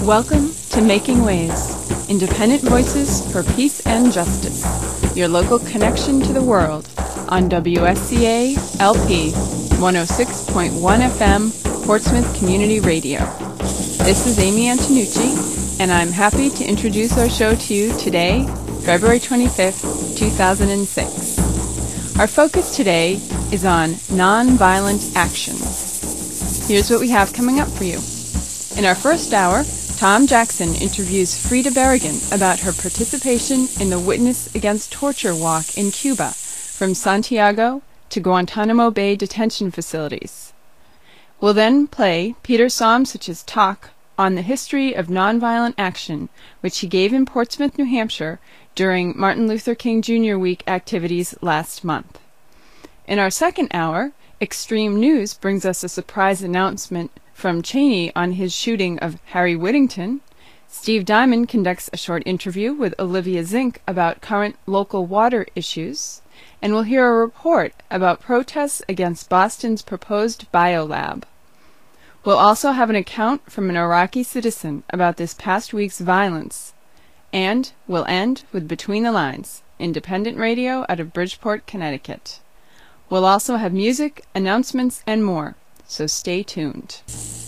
Welcome to Making Waves, independent voices for peace and justice, your local connection to the world on WSCA LP 106.1 FM, Portsmouth Community Radio. This is Amy Antonucci, and I'm happy to introduce our show to you today, February 25th, 2006. Our focus today is on nonviolent actions. Here's what we have coming up for you. In our first hour, Tom Jackson interviews Frida Berrigan about her participation in the Witness Against Torture walk in Cuba, from Santiago to Guantanamo Bay detention facilities. We'll then play Peter Somsich's talk on the history of nonviolent action, which he gave in Portsmouth, New Hampshire, during Martin Luther King Jr. Week activities last month. In our second hour, Extreme News brings us a surprise announcement from Cheney on his shooting of Harry Whittington. Steve Diamond conducts a short interview with Olivia Zink about current local water issues, and we'll hear a report about protests against Boston's proposed biolab. We'll also have an account from an Iraqi citizen about this past week's violence, and we'll end with Between the Lines, independent radio out of Bridgeport, Connecticut. We'll also have music, announcements, and more, so stay tuned.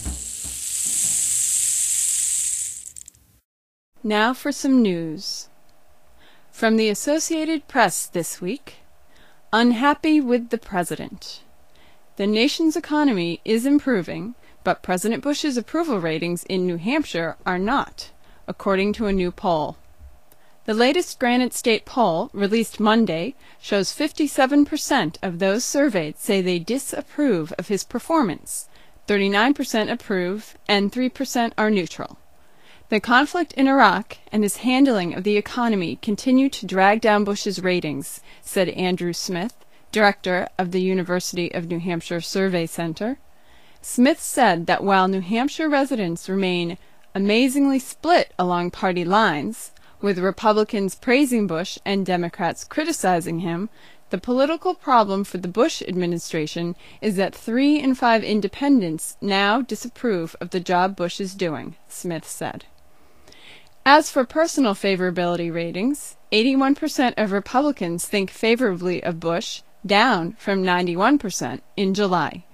Now for some news. From the Associated Press this week, unhappy with the president. The nation's economy is improving, but President Bush's approval ratings in New Hampshire are not, according to a new poll. The latest Granite State poll, released Monday, shows 57% of those surveyed say they disapprove of his performance, 39% approve, and 3% are neutral. The conflict in Iraq and his handling of the economy continue to drag down Bush's ratings, said Andrew Smith, director of the University of New Hampshire Survey Center. Smith said that while New Hampshire residents remain amazingly split along party lines, with Republicans praising Bush and Democrats criticizing him, the political problem for the Bush administration is that 3 in 5 independents now disapprove of the job Bush is doing, Smith said. As for personal favorability ratings, 81% of Republicans think favorably of Bush, down from 91% in July.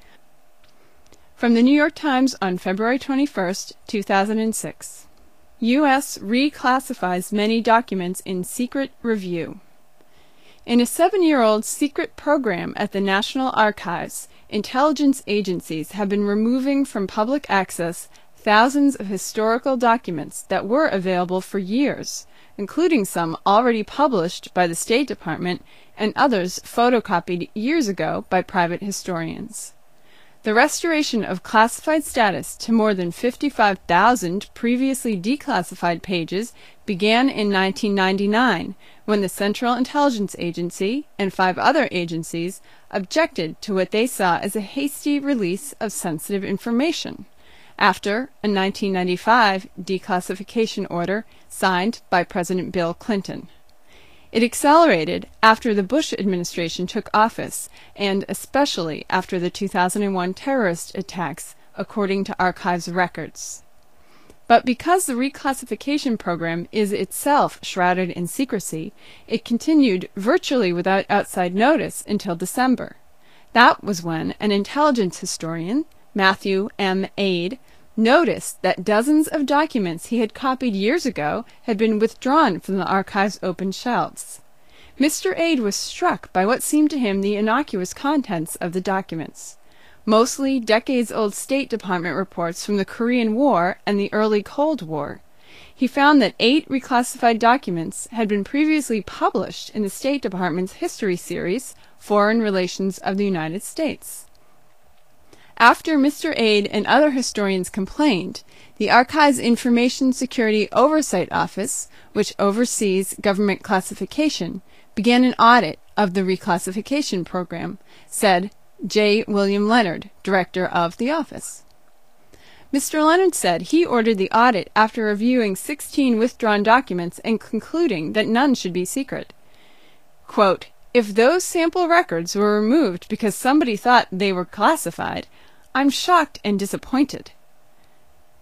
From the New York Times on February 21st, 2006. U.S. reclassifies many documents in secret review. In a 7-year-old secret program at the National Archives, intelligence agencies have been removing from public access thousands of historical documents that were available for years, including some already published by the State Department and others photocopied years ago by private historians. The restoration of classified status to more than 55,000 previously declassified pages began in 1999, when the Central Intelligence Agency and 5 other agencies objected to what they saw as a hasty release of sensitive information, after a 1995 declassification order signed by President Bill Clinton. It accelerated after the Bush administration took office, and especially after the 2001 terrorist attacks, according to Archives records. But because the reclassification program is itself shrouded in secrecy, it continued virtually without outside notice until December. That was when an intelligence historian, Matthew M. Aid, noticed that dozens of documents he had copied years ago had been withdrawn from the archive's open shelves. Mr. Aid was struck by what seemed to him the innocuous contents of the documents, mostly decades-old State Department reports from the Korean War and the early Cold War. He found that 8 reclassified documents had been previously published in the State Department's history series, Foreign Relations of the United States. After Mr. Aid and other historians complained, the Archives Information Security Oversight Office, which oversees government classification, began an audit of the reclassification program, said J. William Leonard, director of the office. Mr. Leonard said he ordered the audit after reviewing 16 withdrawn documents and concluding that none should be secret. Quote, "If those sample records were removed because somebody thought they were classified, I'm shocked and disappointed."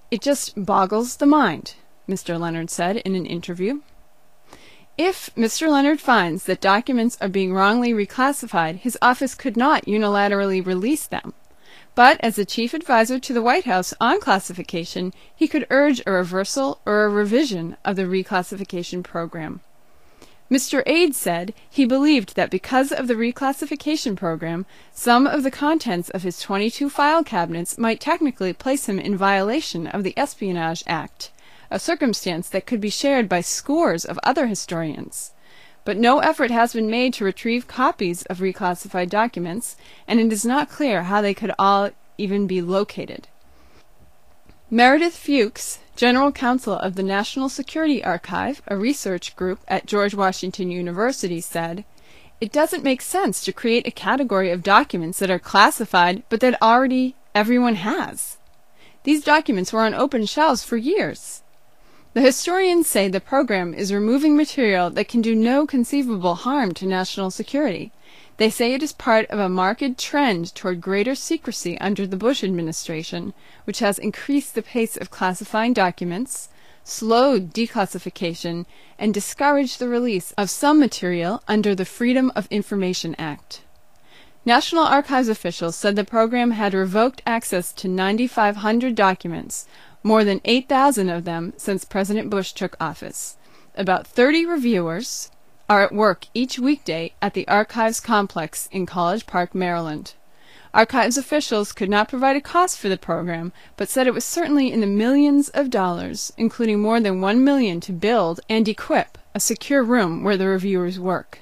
It just boggles the mind, Mr. Leonard said in an interview. If Mr. Leonard finds that documents are being wrongly reclassified, his office could not unilaterally release them. But as the chief advisor to the White House on classification, he could urge a reversal or a revision of the reclassification program. Mr. Aide said he believed that because of the reclassification program, some of the contents of his 22 file cabinets might technically place him in violation of the Espionage Act, a circumstance that could be shared by scores of other historians. But no effort has been made to retrieve copies of reclassified documents, and it is not clear how they could all even be located. Meredith Fuchs, General Counsel of the National Security Archive, a research group at George Washington University, said, "It doesn't make sense to create a category of documents that are classified but that already everyone has. These documents were on open shelves for years." The historians say the program is removing material that can do no conceivable harm to national security. They say it is part of a marked trend toward greater secrecy under the Bush administration, which has increased the pace of classifying documents, slowed declassification, and discouraged the release of some material under the Freedom of Information Act. National Archives officials said the program had revoked access to 9,500 documents, more than 8,000 of them since President Bush took office. About 30 reviewers are at work each weekday at the Archives complex in College Park, Maryland. Archives officials could not provide a cost for the program, but said it was certainly in the millions of dollars, including more than $1 million to build and equip a secure room where the reviewers work.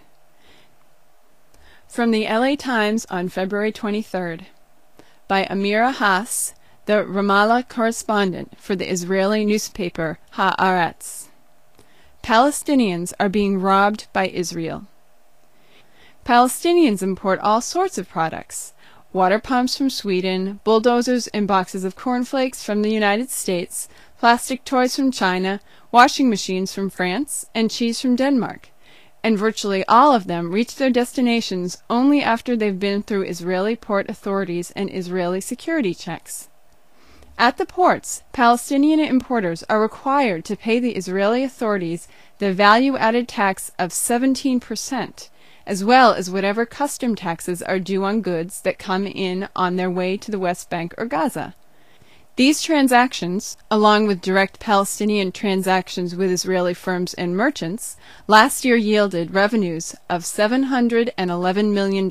From the LA Times on February 23rd, by Amira Haas, the Ramallah correspondent for the Israeli newspaper Haaretz. Palestinians are being robbed by Israel. Palestinians import all sorts of products: water pumps from Sweden, bulldozers and boxes of cornflakes from the United States, plastic toys from China, washing machines from France, and cheese from Denmark. And virtually all of them reach their destinations only after they've been through Israeli port authorities and Israeli security checks. At the ports, Palestinian importers are required to pay the Israeli authorities the value-added tax of 17%, as well as whatever custom taxes are due on goods that come in on their way to the West Bank or Gaza. These transactions, along with direct Palestinian transactions with Israeli firms and merchants, last year yielded revenues of $711 million.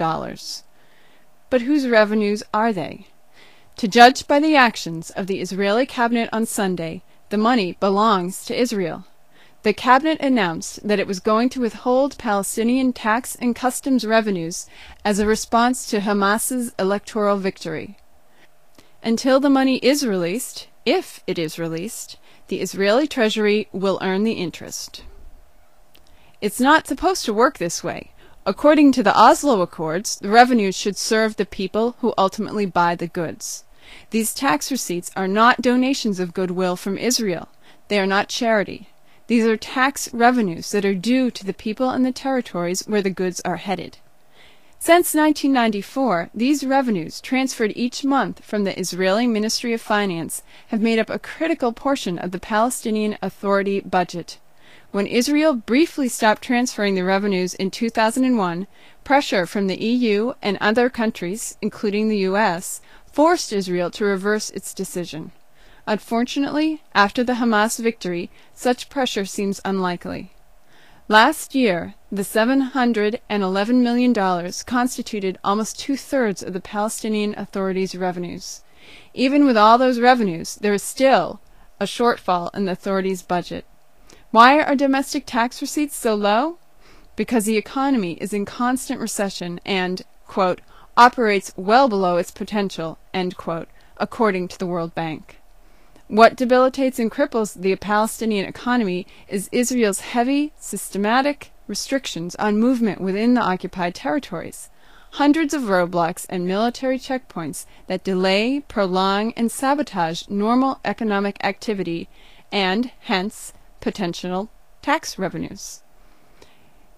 But whose revenues are they? To judge by the actions of the Israeli cabinet on Sunday, the money belongs to Israel. The cabinet announced that it was going to withhold Palestinian tax and customs revenues as a response to Hamas's electoral victory. Until the money is released, if it is released, the Israeli treasury will earn the interest. It's not supposed to work this way. According to the Oslo Accords, the revenues should serve the people who ultimately buy the goods. These tax receipts are not donations of goodwill from Israel. They are not charity. These are tax revenues that are due to the people and the territories where the goods are headed. Since 1994, these revenues, transferred each month from the Israeli Ministry of Finance, have made up a critical portion of the Palestinian Authority budget. When Israel briefly stopped transferring the revenues in 2001, pressure from the EU and other countries, including the US, forced Israel to reverse its decision. Unfortunately, after the Hamas victory, such pressure seems unlikely. Last year, the $711 million constituted almost two-thirds of the Palestinian Authority's revenues. Even with all those revenues, there is still a shortfall in the authority's budget. Why are domestic tax receipts so low? Because the economy is in constant recession and, quote, operates well below its potential, end quote, according to the World Bank. What debilitates and cripples the Palestinian economy is Israel's heavy, systematic restrictions on movement within the occupied territories. Hundreds of roadblocks and military checkpoints that delay, prolong, and sabotage normal economic activity and, hence, potential tax revenues.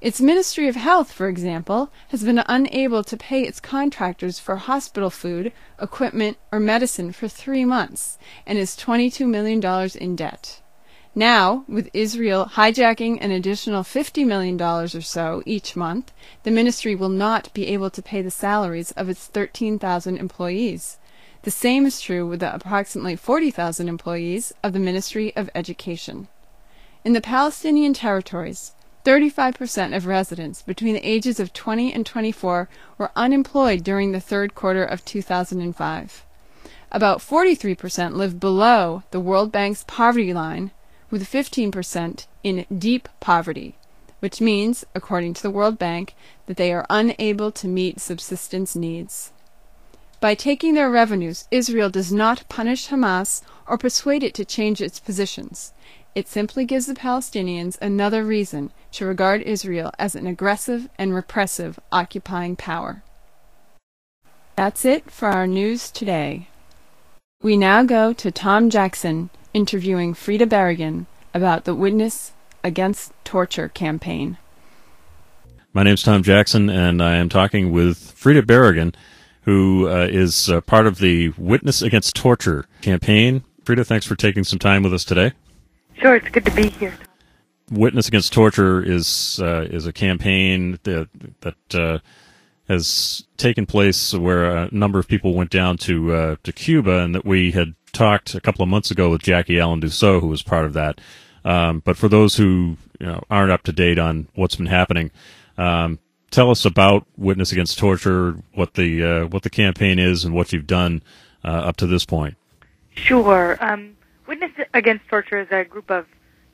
Its Ministry of Health, for example, has been unable to pay its contractors for hospital food, equipment, or medicine for 3 months, and is $22 million in debt. Now, with Israel hijacking an additional $50 million or so each month, the ministry will not be able to pay the salaries of its 13,000 employees. The same is true with the approximately 40,000 employees of the Ministry of Education. In the Palestinian territories, 35% of residents between the ages of 20 and 24 were unemployed during the third quarter of 2005. About 43% live below the World Bank's poverty line, with 15% in deep poverty, which means, according to the World Bank, that they are unable to meet subsistence needs. By taking their revenues, Israel does not punish Hamas or persuade it to change its positions. It simply gives the Palestinians another reason to regard Israel as an aggressive and repressive occupying power. That's it for our news today. We now go to Tom Jackson interviewing Frida Berrigan about the Witness Against Torture campaign. My name's Tom Jackson, and I am talking with Frida Berrigan, who is part of the Witness Against Torture campaign. Frida, thanks for taking some time with us today. Sure, it's good to be here. Witness Against Torture is a campaign that has taken place where a number of people went down to Cuba, and that we had talked a couple of months ago with Jackie Allen Dussault, who was part of that. But for those who aren't up to date on what's been happening, tell us about Witness Against Torture, what the campaign is, and what you've done up to this point. Sure. Witness Against Torture is a group of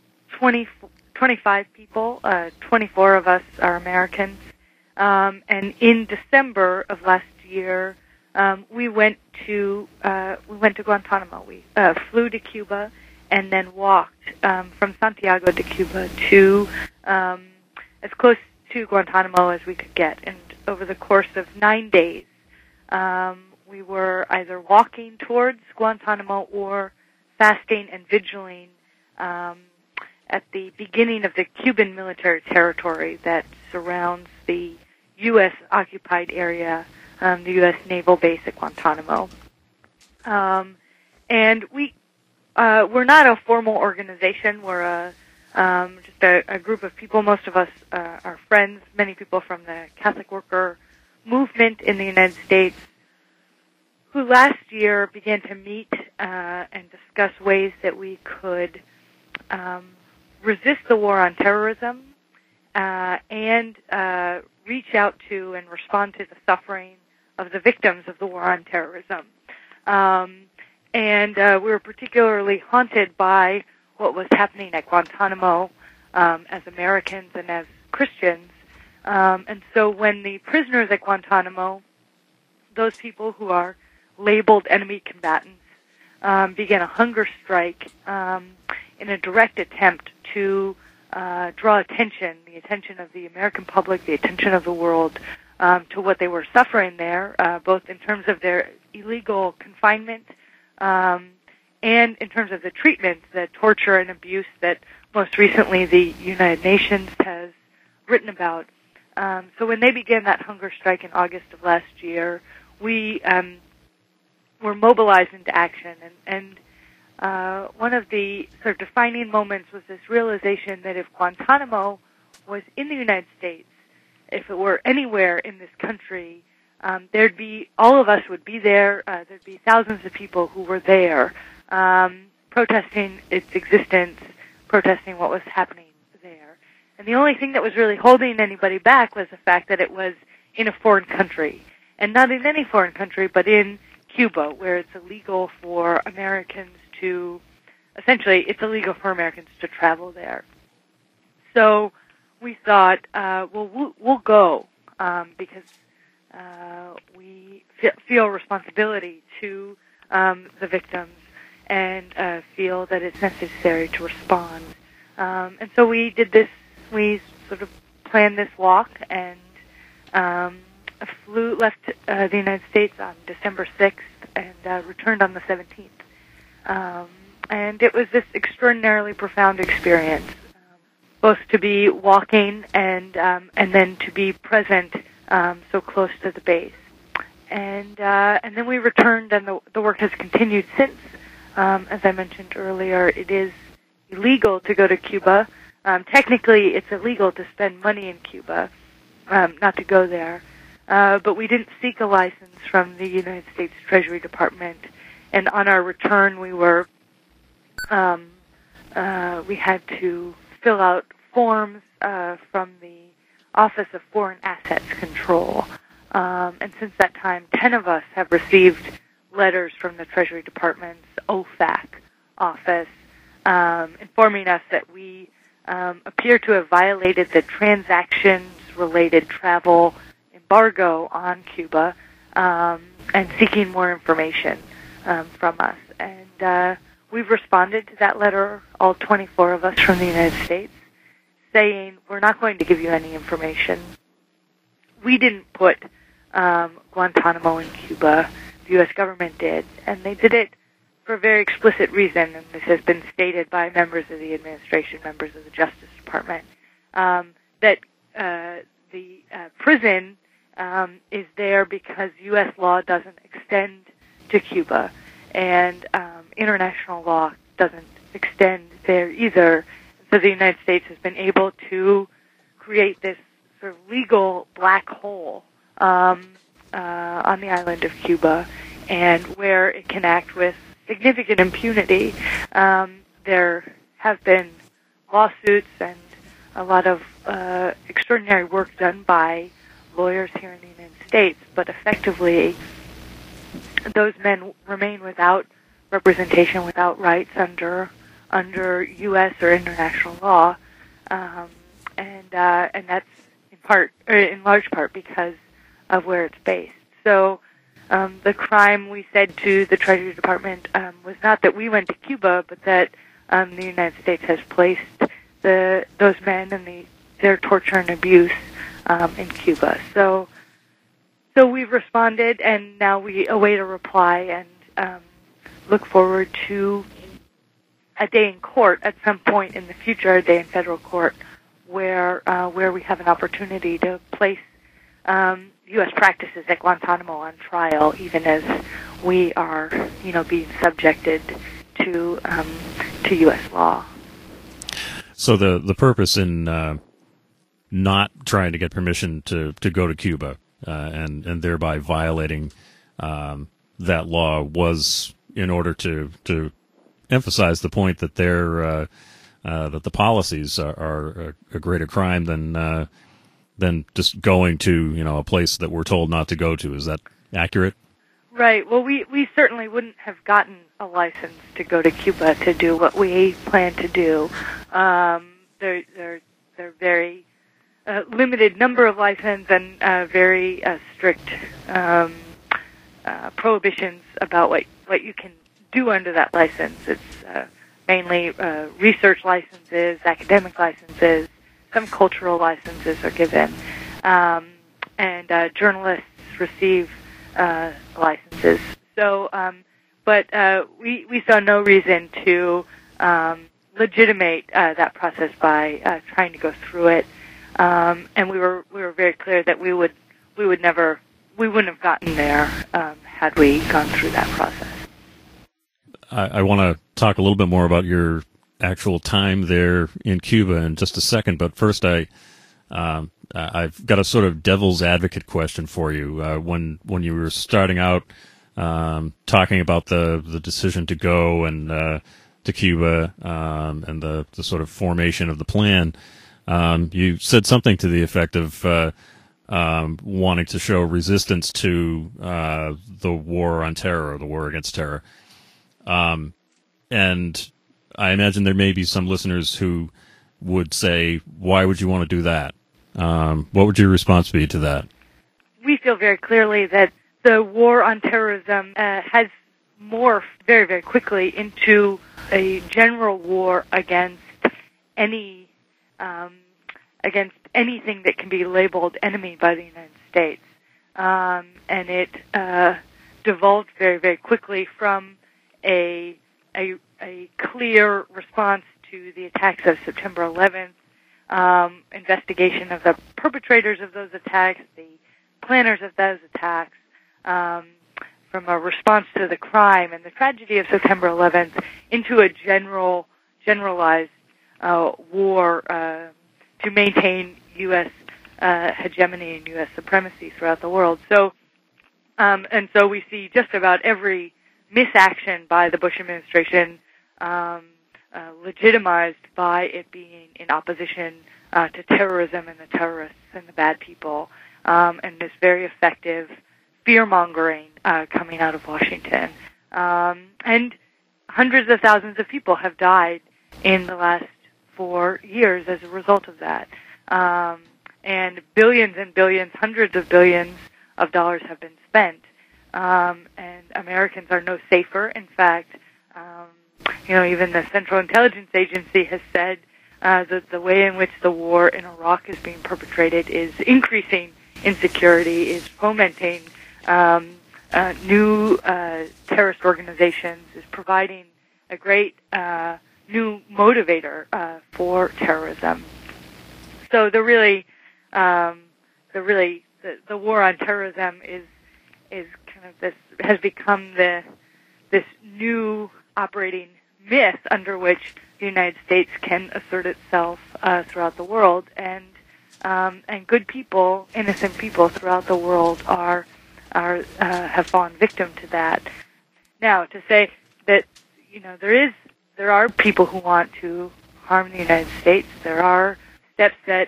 25 people. 24 of us are Americans. And in December of last year, we went to Guantanamo. We flew to Cuba and then walked from Santiago de Cuba to as close to Guantanamo as we could get. And over the course of 9 days, we were either walking towards Guantanamo or fasting and vigiling at the beginning of the Cuban military territory that surrounds the U.S. occupied area, the U.S. naval base at Guantanamo. And we're not a formal organization. We're just a group of people. Most of us are friends, many people from the Catholic Worker Movement in the United States, who last year began to meet and discuss ways that we could resist the war on terrorism and reach out to and respond to the suffering of the victims of the war on terrorism. And we were particularly haunted by what was happening at Guantanamo as Americans and as Christians. And so when the prisoners at Guantanamo, those people who are labeled enemy combatants, began a hunger strike in a direct attempt to draw attention, the attention of the American public, the attention of the world, to what they were suffering there, both in terms of their illegal confinement and in terms of the treatment, the torture and abuse that most recently the United Nations has written about. So when they began that hunger strike in August of last year, we were mobilized into action. And one of the sort of defining moments was this realization that if Guantanamo was in the United States, if it were anywhere in this country, there'd be, all of us would be there. There'd be thousands of people who were there, protesting its existence, protesting what was happening there. And the only thing that was really holding anybody back was the fact that it was in a foreign country. And not in any foreign country, but in Cuba, where it's illegal for Americans to, essentially, it's illegal for Americans to travel there. So we thought, well, we'll go, because we feel responsibility to the victims and feel that it's necessary to respond. And so we did this, we sort of planned this walk and left the United States on December 6th and returned on the 17th. And it was this extraordinarily profound experience. both to be walking and then to be present so close to the base. And then we returned, and the work has continued since. As I mentioned earlier, it is illegal to go to Cuba. Technically, it's illegal to spend money in Cuba, not to go there. But we didn't seek a license from the United States Treasury Department. And on our return, we had to fill out forms from the Office of Foreign Assets Control. And since that time, 10 of us have received letters from the Treasury Department's OFAC office informing us that we appear to have violated the transactions-related travel embargo on Cuba and seeking more information from us. And we've responded to that letter, all 24 of us from the United States, saying we're not going to give you any information. We didn't put Guantanamo in Cuba. The U.S. government did, and they did it for a very explicit reason, and this has been stated by members of the administration, members of the Justice Department, that the prison is there because U.S. law doesn't extend to Cuba, and international law doesn't extend there either. So the United States has been able to create this sort of legal black hole on the island of Cuba, and where it can act with significant impunity. There have been lawsuits and a lot of extraordinary work done by lawyers here in the United States, but effectively those men remain without representation, without rights under U.S. or international law, and that's in large part because of where it's based. So the crime, we said to the Treasury Department, was not that we went to Cuba, but that the United States has placed those men and their torture and abuse in Cuba. So we've responded, and now we await a reply and look forward to a day in court at some point in the future, a day in federal court, where we have an opportunity to place U.S. practices at Guantanamo on trial, even as we are, being subjected to U.S. law. So the purpose in not trying to get permission to go to Cuba and thereby violating that law was in order to emphasize the point that that the policies are a greater crime than just going to a place that we're told not to go to. Is that accurate? Right. Well, we certainly wouldn't have gotten a license to go to Cuba to do what we plan to do. They're very limited number of licenses and very strict prohibitions about what you can do under that license. It's mainly research licenses, academic licenses. Some cultural licenses are given, and journalists receive licenses. So, but we saw no reason to legitimate that process by trying to go through it, and we were very clear that we wouldn't have gotten there had we gone through that process. I want to talk a little bit more about your actual time there in Cuba in just a second, but first I've got a sort of devil's advocate question for you. When you were starting out talking about the decision to go and to Cuba and the sort of formation of the plan, you said something to the effect of wanting to show resistance to the war on terror, or the war against terror. And I imagine there may be some listeners who would say, why would you want to do that? What would your response be to that? We feel very clearly that the war on terrorism has morphed very, very quickly into a general war against anything that can be labeled enemy by the United States. And it devolved very, very quickly from a clear response to the attacks of September 11th, investigation of the perpetrators of those attacks, the planners of those attacks, from a response to the crime and the tragedy of September 11th into a generalized war to maintain U.S. Hegemony and U.S. supremacy throughout the world. So, and so we see just about every misaction by the Bush administration legitimized by it being in opposition to terrorism and the terrorists and the bad people, and this very effective fear-mongering coming out of Washington. And hundreds of thousands of people have died in the last 4 years as a result of that. And billions and billions, hundreds of billions of dollars have been spent. And Americans are no safer. In fact, even the Central Intelligence Agency has said that the way in which the war in Iraq is being perpetrated is increasing insecurity, is fomenting new terrorist organizations, is providing a great new motivator for terrorism. So the war on terrorism is kind of this, has become this new operating myth under which the United States can assert itself throughout the world, and good people, innocent people throughout the world have fallen victim to that. Now, to say that there are people who want to harm the United States, there are steps that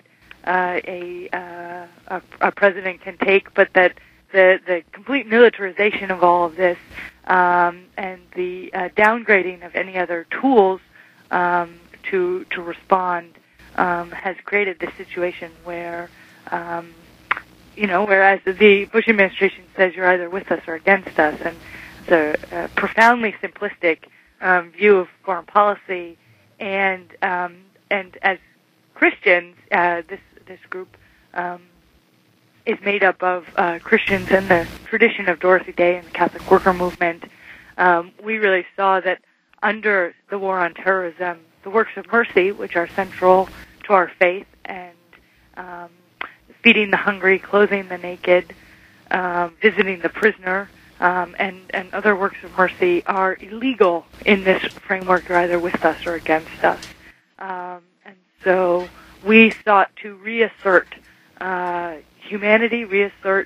a president can take, but that the complete militarization of all of this and the downgrading of any other tools to respond has created this situation where whereas the Bush administration says you're either with us or against us, and it's a profoundly simplistic view of foreign policy, and as Christians, this group is made up of Christians in the tradition of Dorothy Day and the Catholic Worker Movement. We really saw that under the war on terrorism, the works of mercy, which are central to our faith, and feeding the hungry, clothing the naked, visiting the prisoner, and other works of mercy are illegal in this framework. You're either with us or against us. And so we sought to reassert humanity, reassert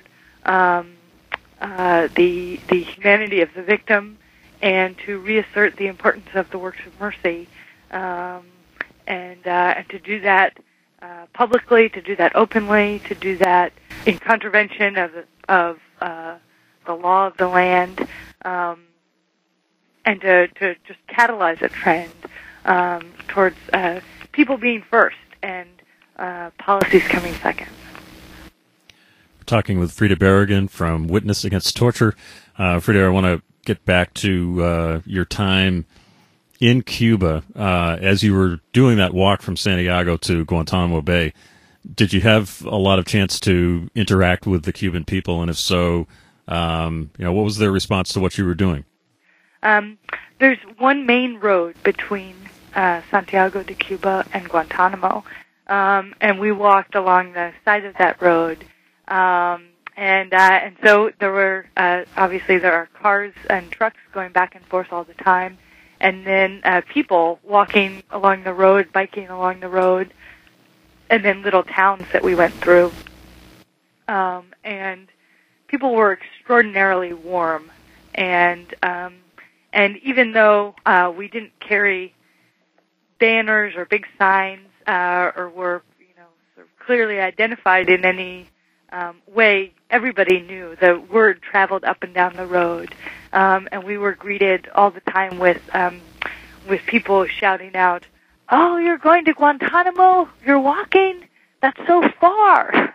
the humanity of the victim, and to reassert the importance of the works of mercy, and to do that publicly, to do that openly, to do that in contravention of the law of the land, and to just catalyze a trend towards people being first and policies coming second. We're talking with Frida Berrigan from Witness Against Torture. Frida, I want to get back to your time in Cuba. As you were doing that walk from Santiago to Guantanamo Bay, did you have a lot of chance to interact with the Cuban people? And if so, what was their response to what you were doing? There's one main road between Santiago de Cuba and Guantanamo, and we walked along the side of that road. And so there were, obviously there are cars and trucks going back and forth all the time, and then people walking along the road, biking along the road, and then little towns that we went through. And people were extraordinarily warm, and even though we didn't carry banners or big signs, or were sort of clearly identified in any way, everybody knew. The word traveled up and down the road, and we were greeted all the time with people shouting out, "Oh, you're going to Guantanamo? You're walking? That's so far!"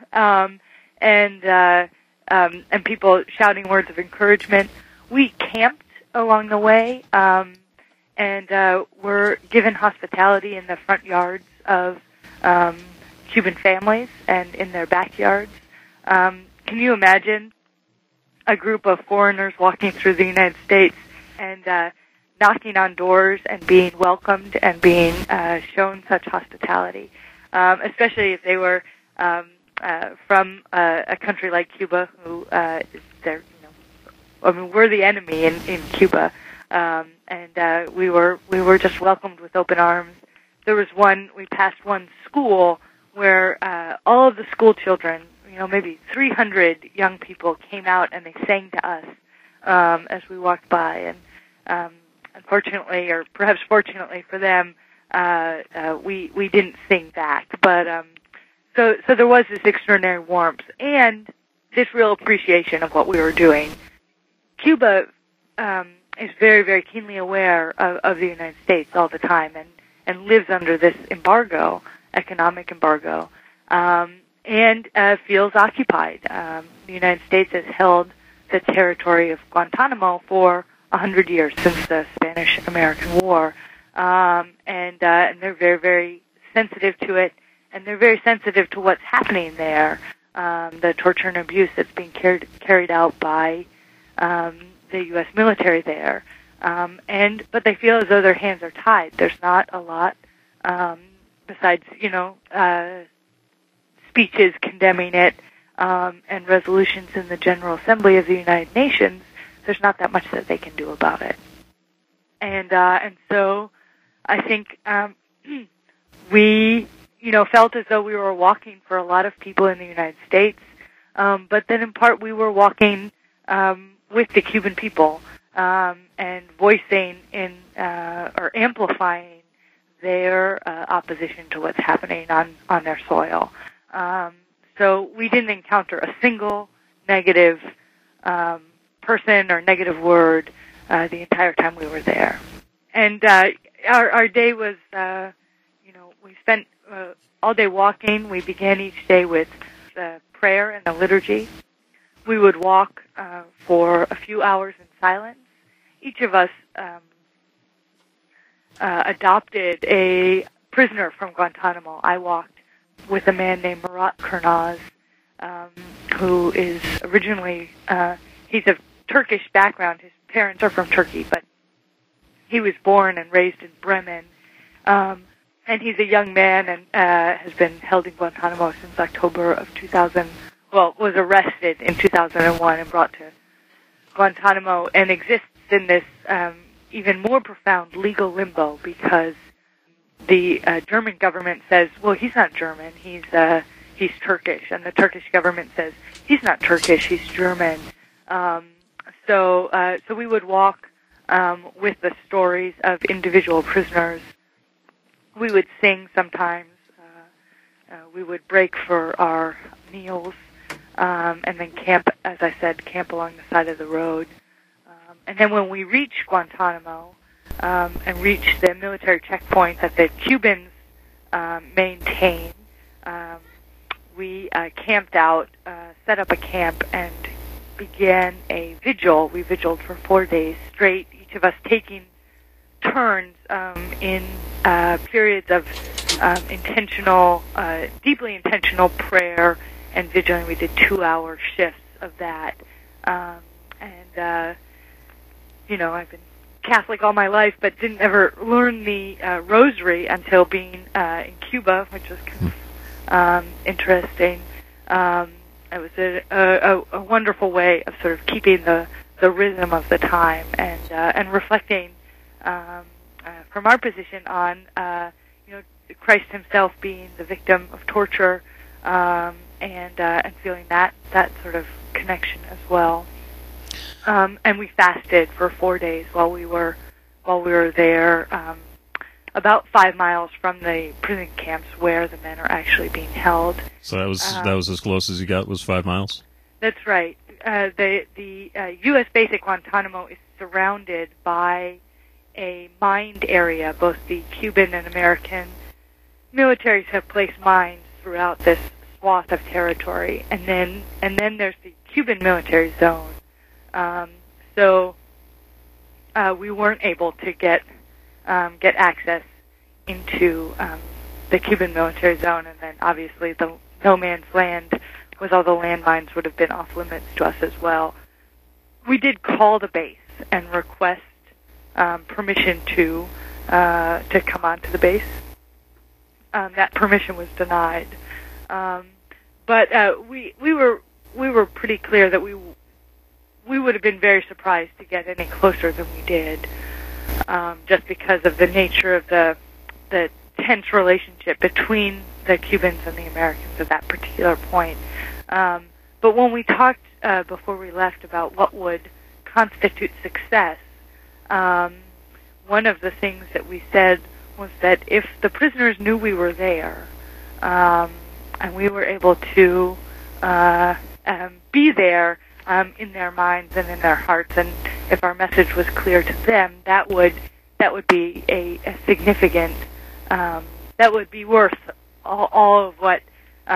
And people shouting words of encouragement. We camped along the way, and were given hospitality in the front yards of Cuban families and in their backyards. Can you imagine a group of foreigners walking through the United States and knocking on doors and being welcomed and being shown such hospitality? especially if they were from a country like Cuba, who is there. I mean, we're the enemy in Cuba, and we were just welcomed with open arms. There was we passed one school where all of the school children, maybe 300 young people came out and they sang to us as we walked by. And unfortunately, or perhaps fortunately for them, we didn't sing back. But so there was this extraordinary warmth and this real appreciation of what we were doing. Cuba is very, very keenly aware of the United States all the time and lives under this embargo, economic embargo, and feels occupied. The United States has held the territory of Guantanamo for 100 years, since the Spanish-American War, and they're very, very sensitive to it, and they're very sensitive to what's happening there, the torture and abuse that's being carried out by the U.S. military there. But they feel as though their hands are tied. There's not a lot besides, speeches condemning it and resolutions in the General Assembly of the United Nations. There's not that much that they can do about it. And so I think we, felt as though we were walking for a lot of people in the United States, but then in part we were walking with the Cuban people and voicing or amplifying their opposition to what's happening on their soil. So we didn't encounter a single negative person or negative word the entire time we were there. And our day was, we spent all day walking. We began each day with prayer and a liturgy. We would walk for a few hours in silence. Each of us adopted a prisoner from Guantanamo. I walked with a man named Murat Kurnaz, who is originally, he's of Turkish background. His parents are from Turkey, but he was born and raised in Bremen. And he's a young man and has been held in Guantanamo since October of 2000. Well, was arrested in 2001 and brought to Guantanamo and exists in this even more profound legal limbo because the German government says, well, he's not German, he's Turkish, and the Turkish government says he's not Turkish, he's German. So we would walk with the stories of individual prisoners. We would sing sometimes. We would break for our meals, and then camp, as I said, camp along the side of the road. And then when we reached Guantanamo and reached the military checkpoint that the Cubans maintain, we camped out, set up a camp, and began a vigil. We vigiled for 4 days straight, each of us taking turns in periods of deeply intentional prayer and vigiling. We did 2-hour shifts of that. I've been Catholic all my life, but didn't ever learn the rosary until being in Cuba, which was kind of interesting. It was a wonderful way of sort of keeping the rhythm of the time and reflecting from our position on Christ himself being the victim of torture and feeling that sort of connection as well. And we fasted for 4 days while we were there, about 5 miles from the prison camps where the men are actually being held. So that was as close as you got, was 5 miles? That's right. The U.S. base at Guantanamo is surrounded by a mined area. Both the Cuban and American militaries have placed mines throughout this swath of territory, and then there's the Cuban military zone. So we weren't able to get access into the Cuban military zone, and then obviously the no man's land with all the landmines would have been off limits to us as well. We did call the base and request permission to come onto the base, that permission was denied. But we were pretty clear that we would have been very surprised to get any closer than we did, just because of the nature of the tense relationship between the Cubans and the Americans at that particular point. But when we talked before we left about what would constitute success, one of the things that we said was that if the prisoners knew we were there, and we were able to be there in their minds and in their hearts, and if our message was clear to them, that would be a significant, that would be worth all of what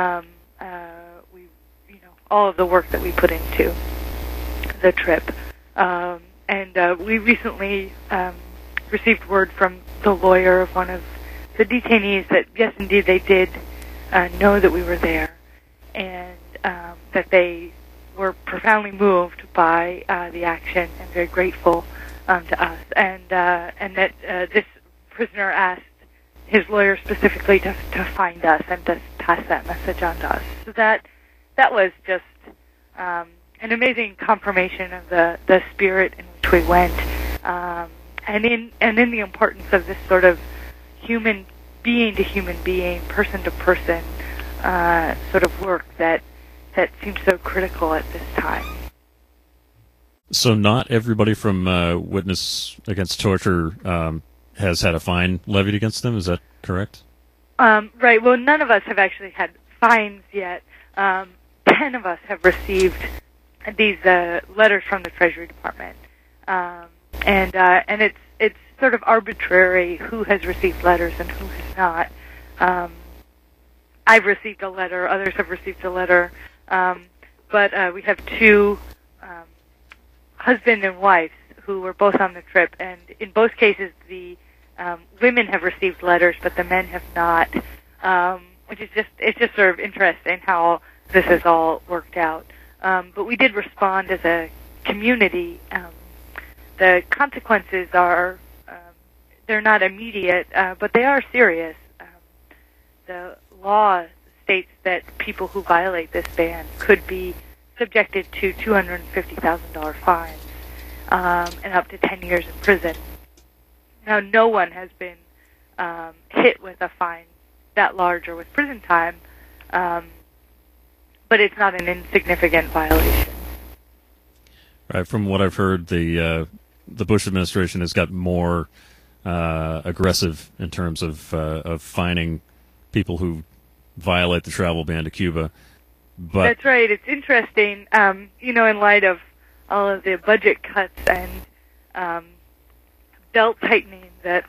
all of the work that we put into the trip. And we recently received word from the lawyer of one of the detainees that, yes, indeed, they did know that we were there, and that they were profoundly moved by the action and very grateful to us, and that this prisoner asked his lawyer specifically to find us and to pass that message on to us. So that was just an amazing confirmation of the spirit in which we went, and in the importance of this sort of human being to human being, person to person sort of work that seems so critical at this time. So not everybody from Witness Against Torture has had a fine levied against them, is that correct? Right. Well, none of us have actually had fines yet. 10 of us have received these letters from the Treasury Department, and it's sort of arbitrary who has received letters and who has not. I've received a letter, others have received a letter, but we have two husband and wives who were both on the trip, and in both cases the women have received letters, but the men have not, which is just sort of interesting how this has all worked out. But we did respond as a community. The consequences are, they're not immediate, but they are serious. The law states that people who violate this ban could be subjected to $250,000 fines and up to 10 years in prison. Now, no one has been hit with a fine that large or with prison time, but it's not an insignificant violation. Right. From what I've heard, the Bush administration has got more aggressive in terms of fining people who violate the travel ban to Cuba. But that's right. It's interesting, in light of all of the budget cuts and belt tightening that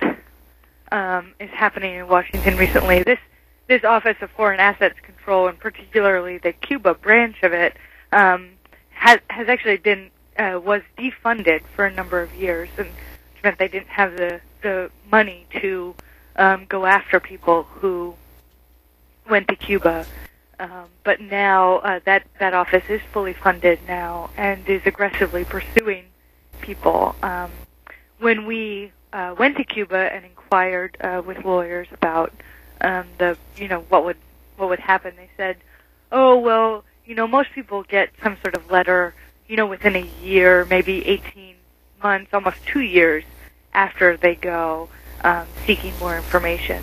is happening in Washington recently. This Office of Foreign Assets Control, and particularly the Cuba branch of it, has actually been was defunded for a number of years, and which meant they didn't have the money to go after people who went to Cuba. But now that office is fully funded now and is aggressively pursuing people. When we went to Cuba and inquired with lawyers about what would happen, they said, oh, well, most people get some sort of letter, within a year, maybe 18 months, almost 2 years after they go, seeking more information.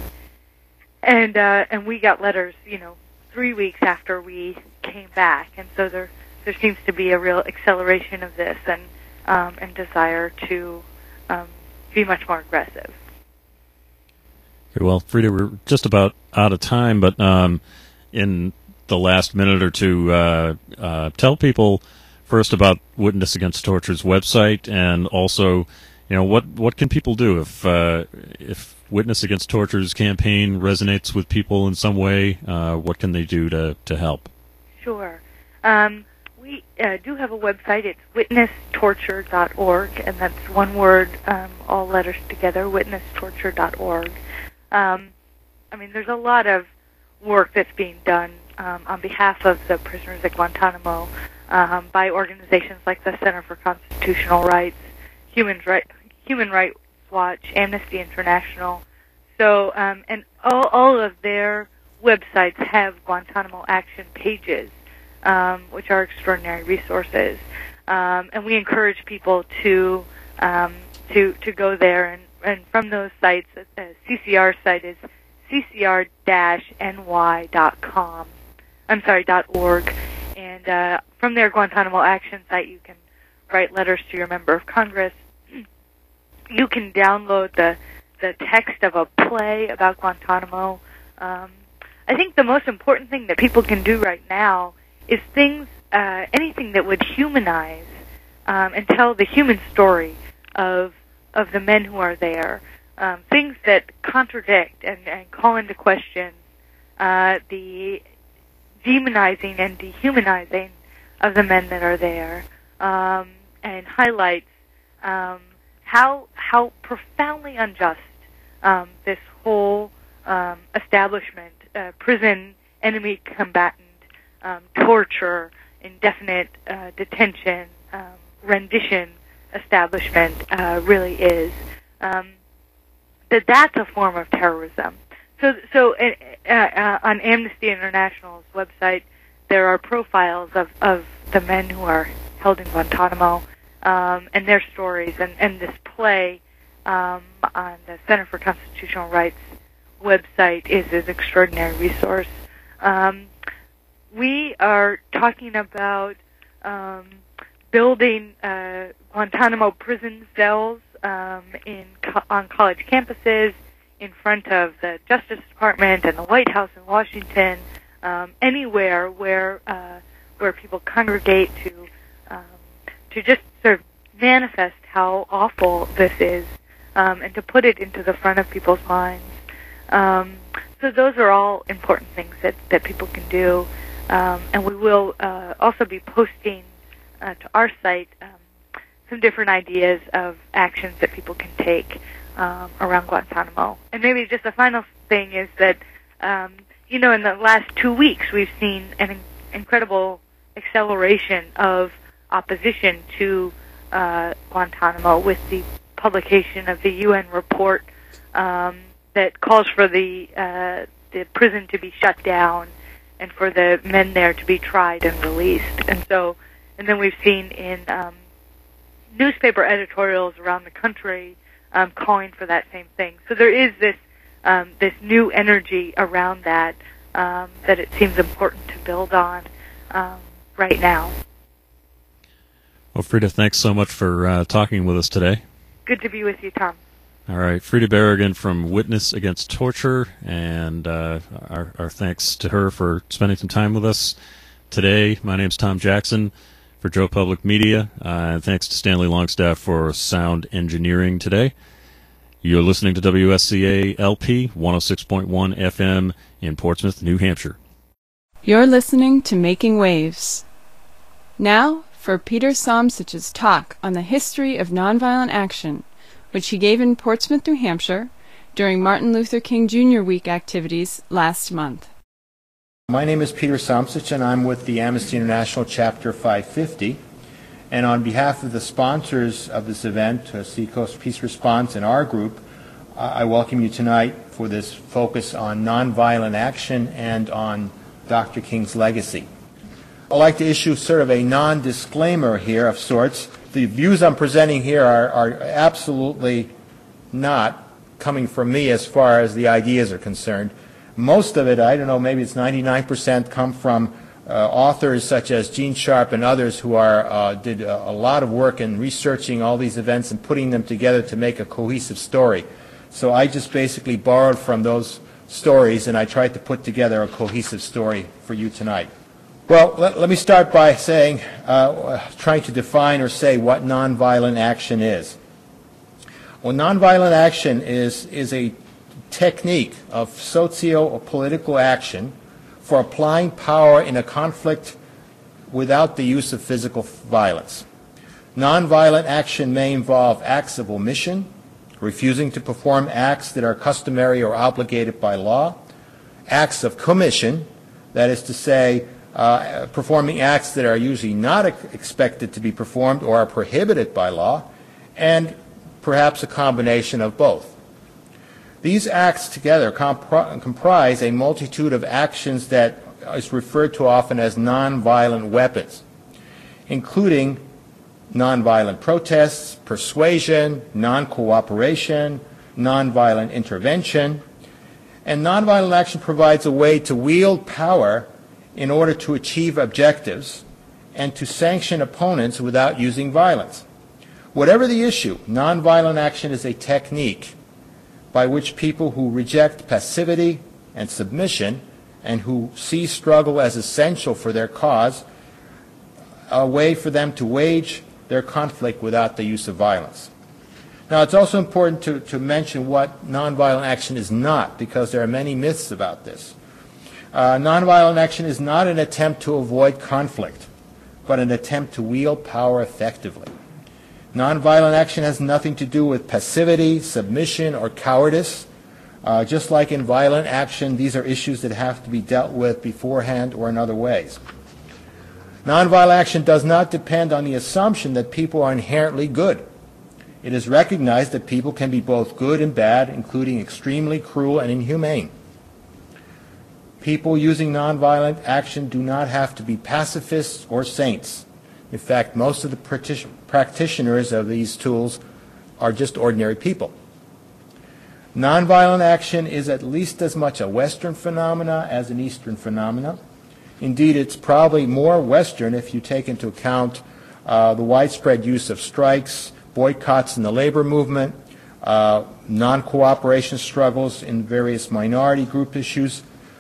And we got letters, 3 weeks after we came back, and so there seems to be a real acceleration of this and desire to be much more aggressive. Well, Frida, we're just about out of time, but in the last minute or two, tell people first about Witness Against Torture's website, and also, what can people do if Witness Against Torture's campaign resonates with people in some way? What can they do to help? Sure. We do have a website. It's witnesstorture.org, and that's one word, all letters together, witnesstorture.org. There's a lot of work that's being done on behalf of the prisoners at Guantanamo by organizations like the Center for Constitutional Rights, Human Rights Watch, Amnesty International, So, and all of their websites have Guantanamo Action pages, which are extraordinary resources. And we encourage people to go there, and from those sites, the CCR site is ccr-ny.com. .org. And from their Guantanamo Action site, you can write letters to your member of Congress. You can download the text of a play about Guantanamo. I think the most important thing that people can do right now is anything that would humanize and tell the human story of the men who are there. Things that contradict and call into question the demonizing and dehumanizing of the men that are there, and highlights how profoundly unjust this whole establishment, prison, enemy combatant, torture, indefinite detention, rendition establishment really is. That's a form of terrorism. So on Amnesty International's website, there are profiles of the men who are held in Guantanamo, and their stories, and this play on the Center for Constitutional Rights website is an extraordinary resource. We are talking about building Guantanamo prison cells on college campuses, in front of the Justice Department and the White House in Washington, anywhere where people congregate to just sort of manifest how awful this is, and to put it into the front of people's minds. So those are all important things that people can do, and we will also be posting to our site some different ideas of actions that people can take around Guantanamo. And maybe just a final thing is that, in the last 2 weeks, we've seen an incredible acceleration of opposition to Guantanamo with the publication of the UN report that calls for the prison to be shut down and for the men there to be tried and released. And then we've seen in newspaper editorials around the country calling for that same thing. So there is this new energy around that it seems important to build on right now. Well, Frida, thanks so much for talking with us today. Good to be with you, Tom. All right, Frida Berrigan from Witness Against Torture, and our thanks to her for spending some time with us today. My name's Tom Jackson for Joe Public Media, and thanks to Stanley Longstaff for sound engineering today. You're listening to WSCA LP 106.1 FM in Portsmouth, New Hampshire. You're listening to Making Waves. Now for Peter Somsich's talk on the history of nonviolent action, which he gave in Portsmouth, New Hampshire, during Martin Luther King Jr. Week activities last month. My name is Peter Somsich, and I'm with the Amnesty International Chapter 550. And on behalf of the sponsors of this event, Seacoast Peace Response and our group, I welcome you tonight for this focus on nonviolent action and on Dr. King's legacy. I'd like to issue sort of a non-disclaimer here of sorts. The views I'm presenting here are absolutely not coming from me as far as the ideas are concerned. Most of it, I don't know, maybe it's 99%, come from authors such as Gene Sharp and others who did a lot of work in researching all these events and putting them together to make a cohesive story. So I just basically borrowed from those stories, and I tried to put together a cohesive story for you tonight. Well, let me start by saying, trying to define or say what nonviolent action is. Well, nonviolent action is a technique of socio-political action for applying power in a conflict without the use of physical violence. Nonviolent action may involve acts of omission, refusing to perform acts that are customary or obligated by law, acts of commission, that is to say, performing acts that are usually not expected to be performed or are prohibited by law, and perhaps a combination of both. These acts together comprise a multitude of actions that is referred to often as nonviolent weapons, including nonviolent protests, persuasion, non-cooperation, nonviolent intervention. And nonviolent action provides a way to wield power in order to achieve objectives and to sanction opponents without using violence. Whatever the issue, nonviolent action is a technique by which people who reject passivity and submission and who see struggle as essential for their cause, a way for them to wage their conflict without the use of violence. Now, it's also important to mention what nonviolent action is not, because there are many myths about this. Nonviolent action is not an attempt to avoid conflict, but an attempt to wield power effectively. Nonviolent action has nothing to do with passivity, submission, or cowardice. Just like in violent action, these are issues that have to be dealt with beforehand or in other ways. Nonviolent action does not depend on the assumption that people are inherently good. It is recognized that people can be both good and bad, including extremely cruel and inhumane. People using nonviolent action do not have to be pacifists or saints. In fact, most of the practitioners of these tools are just ordinary people. Nonviolent action is at least as much a Western phenomena as an Eastern phenomena. Indeed, it's probably more Western if you take into account the widespread use of strikes, boycotts in the labor movement, non-cooperation struggles in various minority group issues.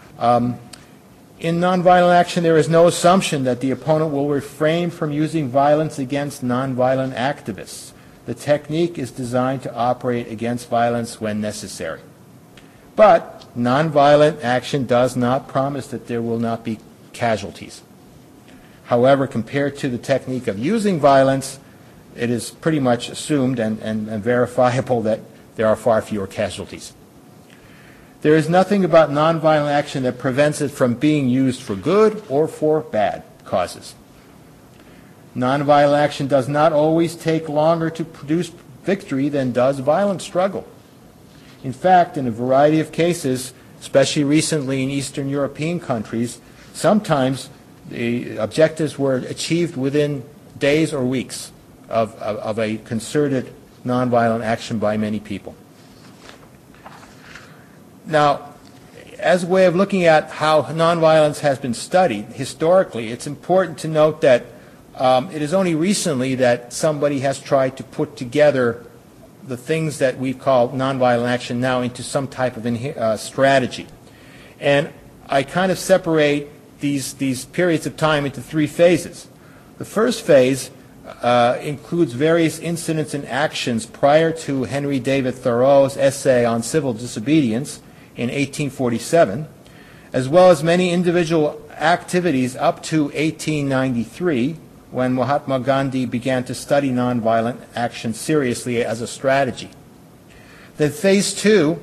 In nonviolent action, there is no assumption that the opponent will refrain from using violence against nonviolent activists. The technique is designed to operate against violence when necessary. But nonviolent action does not promise that there will not be casualties. However, compared to the technique of using violence, it is pretty much assumed and verifiable that there are far fewer casualties. There is nothing about nonviolent action that prevents it from being used for good or for bad causes. Nonviolent action does not always take longer to produce victory than does violent struggle. In fact, in a variety of cases, especially recently in Eastern European countries, sometimes the objectives were achieved within days or weeks of a concerted nonviolent action by many people. Now, as a way of looking at how nonviolence has been studied historically, it's important to note that it is only recently that somebody has tried to put together the things that we call nonviolent action now into some type of strategy. And I kind of separate these periods of time into three phases. The first phase includes various incidents and actions prior to Henry David Thoreau's essay on civil disobedience in 1847, as well as many individual activities up to 1893, when Mahatma Gandhi began to study nonviolent action seriously as a strategy. Then phase two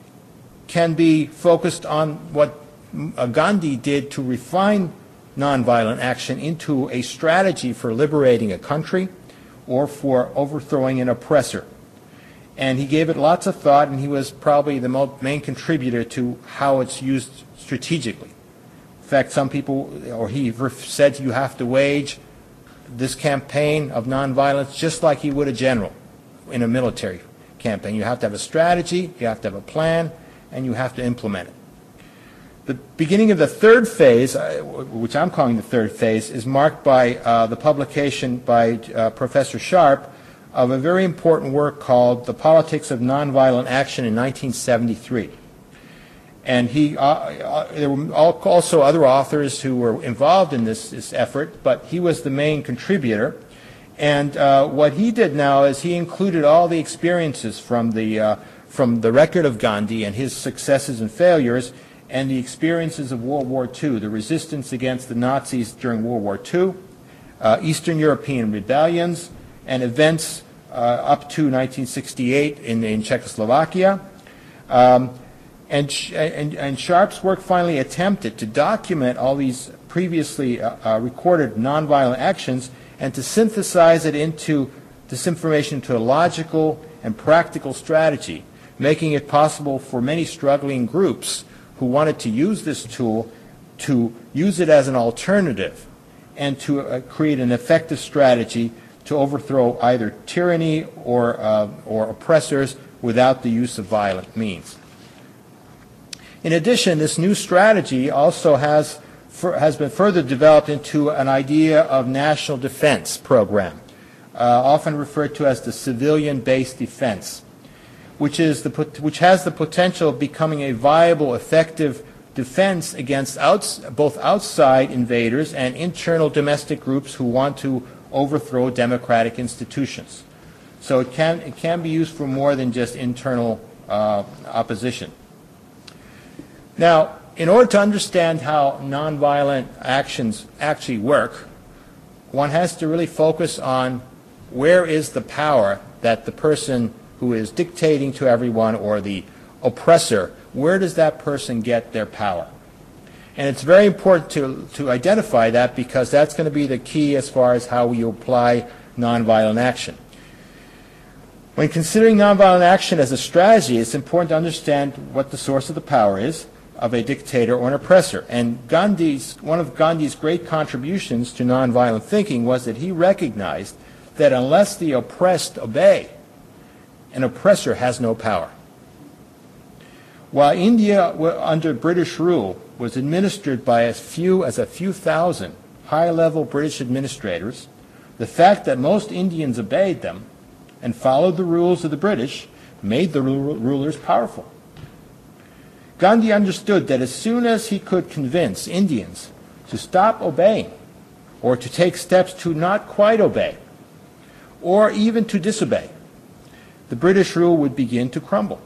can be focused on what Gandhi did to refine nonviolent action into a strategy for liberating a country or for overthrowing an oppressor. And he gave it lots of thought, and he was probably the main contributor to how it's used strategically. In fact, some people, or he said, you have to wage this campaign of nonviolence just like you would a general in a military campaign. You have to have a strategy, you have to have a plan, and you have to implement it. The beginning of the third phase, which I'm calling the third phase, is marked by the publication by Professor Sharp of a very important work called The Politics of Nonviolent Action in 1973. And there were also other authors who were involved in this effort, but he was the main contributor. And what he did now is he included all the experiences from the record of Gandhi and his successes and failures, and the experiences of World War II, the resistance against the Nazis during World War II, Eastern European rebellions, and events up to 1968 in Czechoslovakia. And Sharp's work finally attempted to document all these previously recorded nonviolent actions and to synthesize it into this information into a logical and practical strategy making it possible for many struggling groups who wanted to use this tool to use it as an alternative and to create an effective strategy to overthrow either tyranny or oppressors without the use of violent means. In addition, this new strategy also has been further developed into an idea of national defense program, often referred to as the civilian-based defense, which has the potential of becoming a viable, effective defense against both outside invaders and internal domestic groups who want to overthrow democratic institutions. So it can be used for more than just internal opposition. Now, in order to understand how nonviolent actions actually work, one has to really focus on where is the power that the person who is dictating to everyone, or the oppressor, where does that person get their power? And it's very important to identify that, because that's going to be the key as far as how we apply nonviolent action. When considering nonviolent action as a strategy, it's important to understand what the source of the power is of a dictator or an oppressor. And one of Gandhi's great contributions to nonviolent thinking was that he recognized that unless the oppressed obey, an oppressor has no power. While India under British rule was administered by as few thousand high-level British administrators, the fact that most Indians obeyed them and followed the rules of the British made the rulers powerful. Gandhi understood that as soon as he could convince Indians to stop obeying, or to take steps to not quite obey, or even to disobey, the British rule would begin to crumble.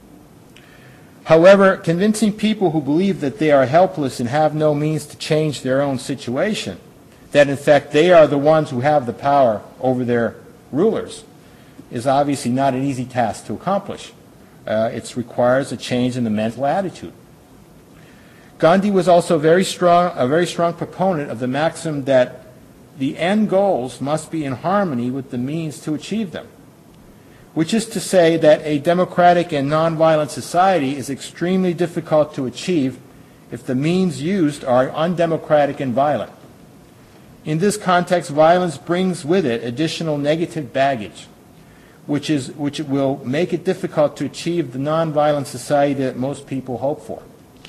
However, convincing people who believe that they are helpless and have no means to change their own situation, that in fact they are the ones who have the power over their rulers, is obviously not an easy task to accomplish. It requires a change in the mental attitude. Gandhi was also a very strong proponent of the maxim that the end goals must be in harmony with the means to achieve them, which is to say that a democratic and nonviolent society is extremely difficult to achieve if the means used are undemocratic and violent. In this context, violence brings with it additional negative baggage, which will make it difficult to achieve the nonviolent society that most people hope for.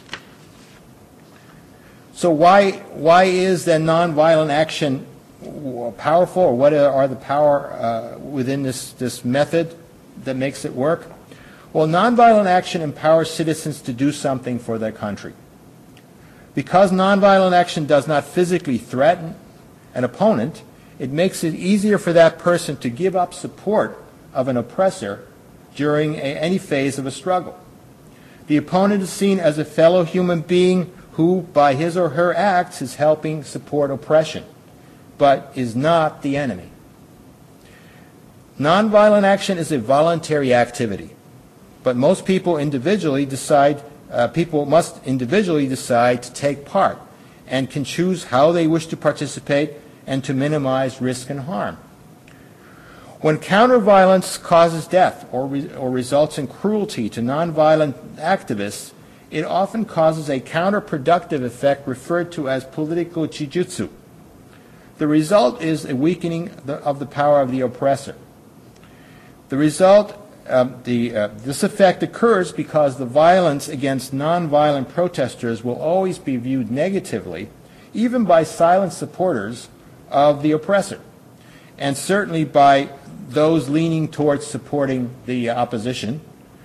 So why is then nonviolent action powerful, or what are the power within this method that makes it work? Well, nonviolent action empowers citizens to do something for their country. Because nonviolent action does not physically threaten an opponent, it makes it easier for that person to give up support of an oppressor during any phase of a struggle. The opponent is seen as a fellow human being who, by his or her acts, is helping support oppression, but is not the enemy. Nonviolent action is a voluntary activity, but most people must individually decide to take part and can choose how they wish to participate and to minimize risk and harm. When counter-violence causes death or results in cruelty to nonviolent activists, it often causes a counterproductive effect referred to as political jujutsu. The result is a weakening of the power of the oppressor. This effect occurs because the violence against nonviolent protesters will always be viewed negatively, even by silent supporters of the oppressor, and certainly by those leaning towards supporting the opposition,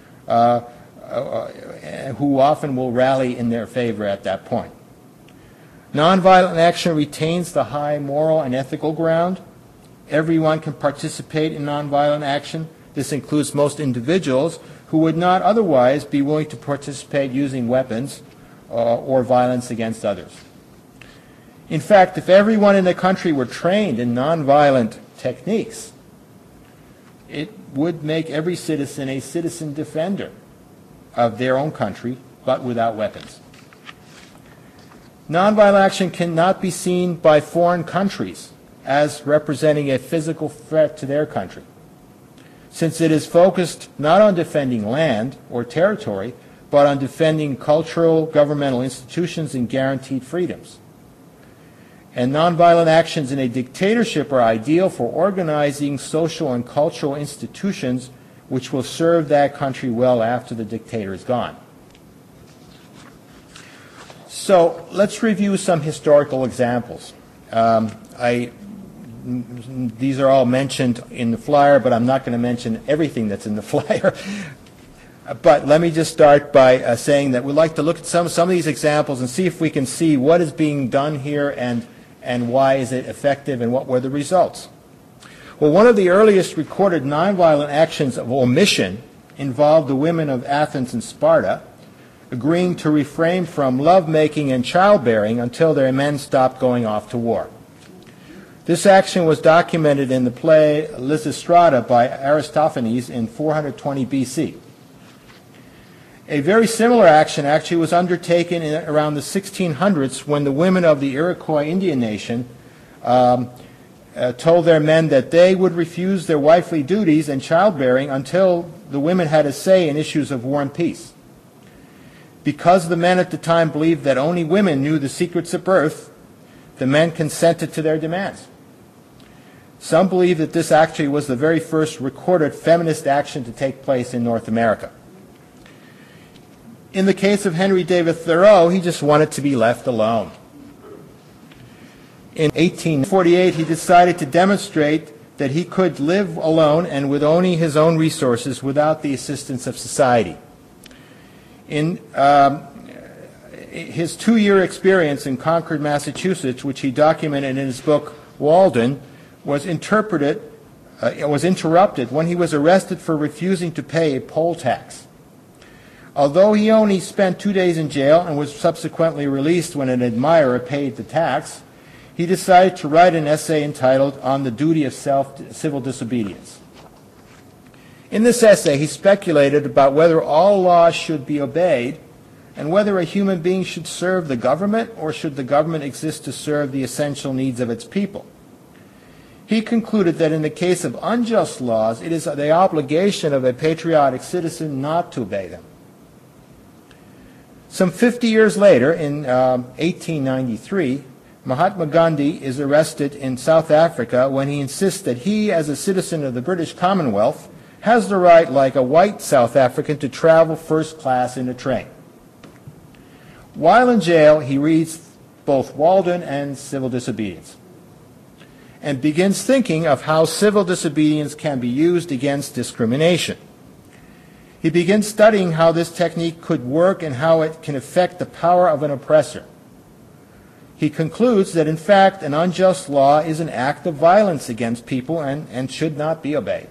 who often will rally in their favor at that point. Nonviolent action retains the high moral and ethical ground. Everyone can participate in nonviolent action. This includes most individuals who would not otherwise be willing to participate using weapons or violence against others. In fact, if everyone in the country were trained in nonviolent techniques, it would make every citizen a citizen defender of their own country, but without weapons. Nonviolent action cannot be seen by foreign countries as representing a physical threat to their country. since it is focused not on defending land or territory, but on defending cultural, governmental institutions and guaranteed freedoms. And nonviolent actions in a dictatorship are ideal for organizing social and cultural institutions which will serve that country well after the dictator is gone. So let's review some historical examples. These are all mentioned in the flyer, but I'm not going to mention everything that's in the flyer. But let me just start by saying that we'd like to look at some of these examples and see if we can see what is being done here and why is it effective and what were the results. Well, one of the earliest recorded nonviolent actions of omission involved the women of Athens and Sparta agreeing to refrain from lovemaking and childbearing until their men stopped going off to war. This action was documented in the play Lysistrata by Aristophanes in 420 BC. A very similar action actually was undertaken around the 1600s when the women of the Iroquois Indian nation told their men that they would refuse their wifely duties and childbearing until the women had a say in issues of war and peace. Because the men at the time believed that only women knew the secrets of birth, the men consented to their demands. Some believe that this actually was the very first recorded feminist action to take place in North America. In the case of Henry David Thoreau, he just wanted to be left alone. In 1848, he decided to demonstrate that he could live alone and with only his own resources without the assistance of society. In his 2-year experience in Concord, Massachusetts, which he documented in his book Walden, was interrupted when he was arrested for refusing to pay a poll tax. Although he only spent 2 days in jail and was subsequently released when an admirer paid the tax, he decided to write an essay entitled On the Duty of Civil Disobedience. In this essay, he speculated about whether all laws should be obeyed and whether a human being should serve the government or should the government exist to serve the essential needs of its people. He concluded that in the case of unjust laws, it is the obligation of a patriotic citizen not to obey them. Some 50 years later, in 1893, Mahatma Gandhi is arrested in South Africa when he insists that he, as a citizen of the British Commonwealth, has the right, like a white South African, to travel first class in a train. While in jail, he reads both Walden and Civil Disobedience and begins thinking of how civil disobedience can be used against discrimination. He begins studying how this technique could work and how it can affect the power of an oppressor. He concludes that, in fact, an unjust law is an act of violence against people and should not be obeyed.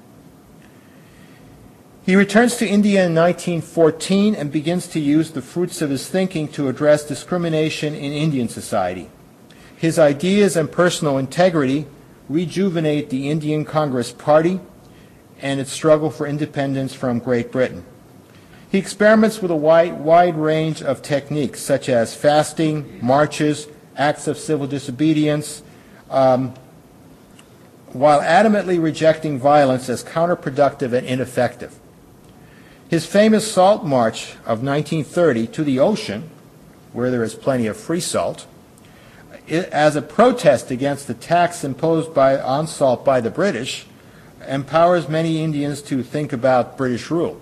He returns to India in 1914 and begins to use the fruits of his thinking to address discrimination in Indian society. His ideas and personal integrity rejuvenate the Indian Congress Party and its struggle for independence from Great Britain. He experiments with a wide range of techniques, such as fasting, marches, acts of civil disobedience, while adamantly rejecting violence as counterproductive and ineffective. His famous Salt March of 1930 to the ocean, where there is plenty of free salt, as a protest against the tax imposed on salt by the British, empowers many Indians to think about British rule.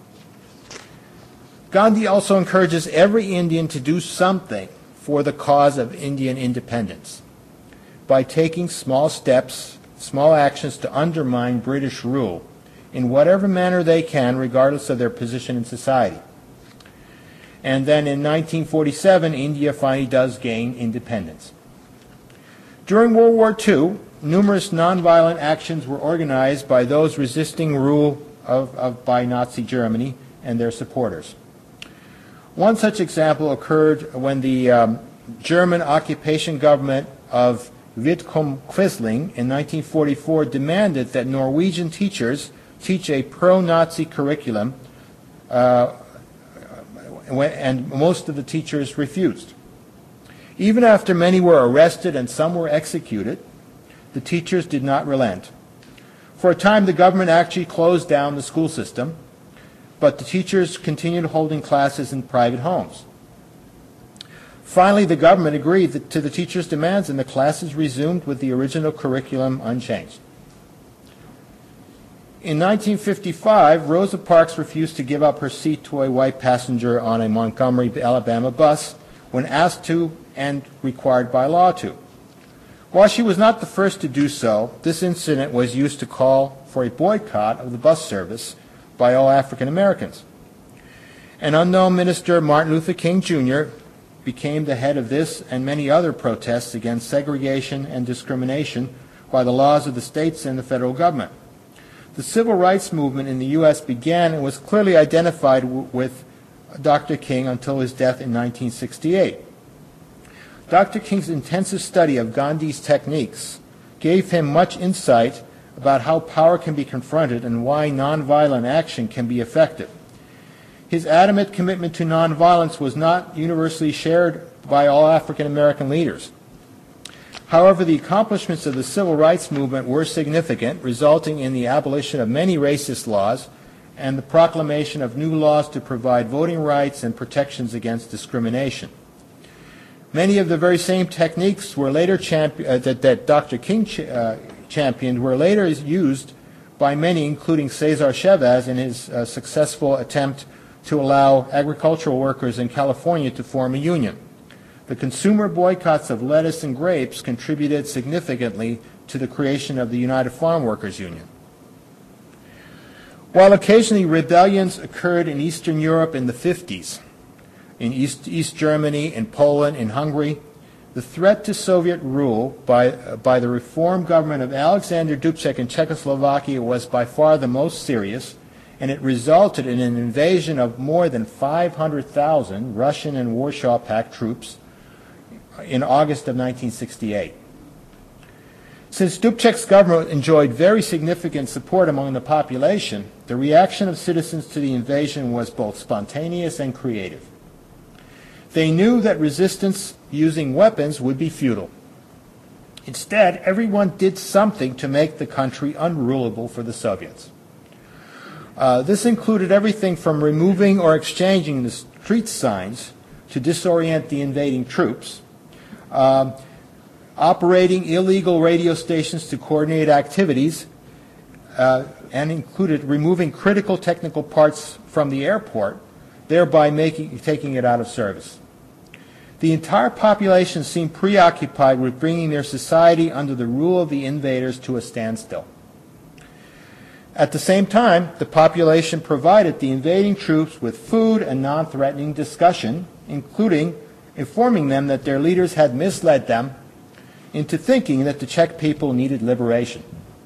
Gandhi also encourages every Indian to do something for the cause of Indian independence by taking small steps, small actions to undermine British rule in whatever manner they can, regardless of their position in society. And then in 1947, India finally does gain independence. During World War II, numerous nonviolent actions were organized by those resisting rule by Nazi Germany and their supporters. One such example occurred when the German occupation government of Vidkun Quisling in 1944 demanded that Norwegian teachers teach a pro-Nazi curriculum, and most of the teachers refused. Even after many were arrested and some were executed, the teachers did not relent. For a time, the government actually closed down the school system, but the teachers continued holding classes in private homes. Finally, the government agreed to the teachers' demands, and the classes resumed with the original curriculum unchanged. In 1955, Rosa Parks refused to give up her seat to a white passenger on a Montgomery, Alabama bus when asked to and required by law to. While she was not the first to do so, this incident was used to call for a boycott of the bus service by all African Americans. An unknown minister, Martin Luther King Jr., became the head of this and many other protests against segregation and discrimination by the laws of the states and the federal government. The civil rights movement in the U.S. began and was clearly identified with Dr. King until his death in 1968. Dr. King's intensive study of Gandhi's techniques gave him much insight about how power can be confronted and why nonviolent action can be effective. His adamant commitment to nonviolence was not universally shared by all African American leaders. However, the accomplishments of the civil rights movement were significant, resulting in the abolition of many racist laws and the proclamation of new laws to provide voting rights and protections against discrimination. Many of the very same techniques were later that Dr. King championed were later used by many, including Cesar Chavez, in his successful attempt to allow agricultural workers in California to form a union. The consumer boycotts of lettuce and grapes contributed significantly to the creation of the United Farm Workers Union. While occasionally rebellions occurred in Eastern Europe in the 50s, in East Germany, in Poland, in Hungary, the threat to Soviet rule by the reform government of Alexander Dubček in Czechoslovakia was by far the most serious, and it resulted in an invasion of more than 500,000 Russian and Warsaw Pact troops in August of 1968. Since Dubček's government enjoyed very significant support among the population, the reaction of citizens to the invasion was both spontaneous and creative. They knew that resistance using weapons would be futile. Instead, everyone did something to make the country unrulable for the Soviets. This included everything from removing or exchanging the street signs to disorient the invading troops, operating illegal radio stations to coordinate activities, and included removing critical technical parts from the airport, thereby taking it out of service. The entire population seemed preoccupied with bringing their society under the rule of the invaders to a standstill. At the same time, the population provided the invading troops with food and non-threatening discussion, including informing them that their leaders had misled them into thinking that the Czech people needed liberation.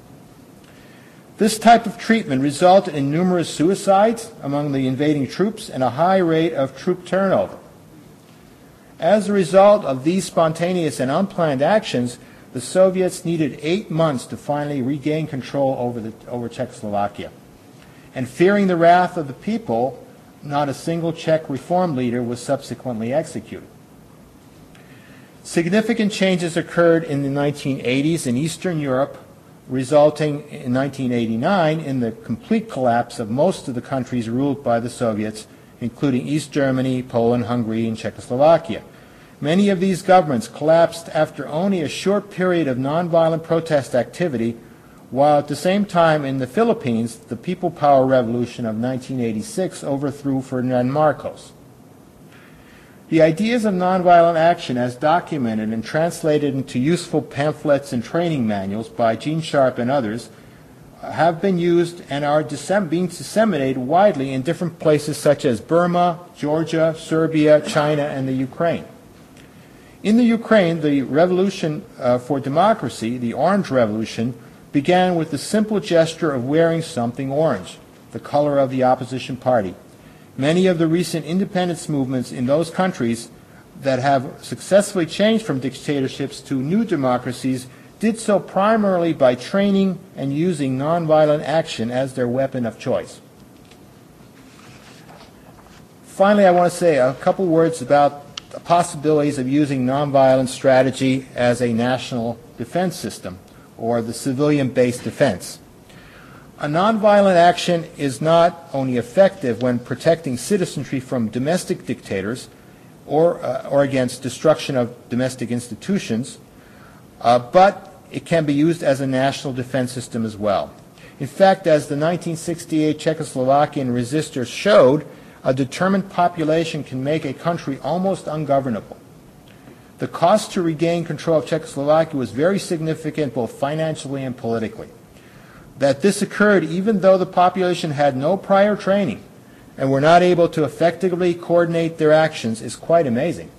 This type of treatment resulted in numerous suicides among the invading troops and a high rate of troop turnover. As a result of these spontaneous and unplanned actions, the Soviets needed 8 months to finally regain control over Czechoslovakia. And fearing the wrath of the people, not a single Czech reform leader was subsequently executed. Significant changes occurred in the 1980s in Eastern Europe, resulting in 1989 in the complete collapse of most of the countries ruled by the Soviets, including East Germany, Poland, Hungary, and Czechoslovakia. Many of these governments collapsed after only a short period of nonviolent protest activity, while at the same time in the Philippines, the People Power Revolution of 1986 overthrew Ferdinand Marcos. The ideas of nonviolent action, as documented and translated into useful pamphlets and training manuals by Gene Sharp and others, have been used and are being disseminated widely in different places such as Burma, Georgia, Serbia, China, and the Ukraine. In the Ukraine, the revolution for democracy, the Orange Revolution, began with the simple gesture of wearing something orange, the color of the opposition party. Many of the recent independence movements in those countries that have successfully changed from dictatorships to new democracies did so primarily by training and using nonviolent action as their weapon of choice. Finally, I want to say a couple words about the possibilities of using nonviolent strategy as a national defense system, or the civilian-based defense. A nonviolent action is not only effective when protecting citizenry from domestic dictators or against destruction of domestic institutions, but it can be used as a national defense system as well. In fact, as the 1968 Czechoslovakian resistors showed, a determined population can make a country almost ungovernable. The cost to regain control of Czechoslovakia was very significant both financially and politically. That this occurred even though the population had no prior training and were not able to effectively coordinate their actions is quite amazing.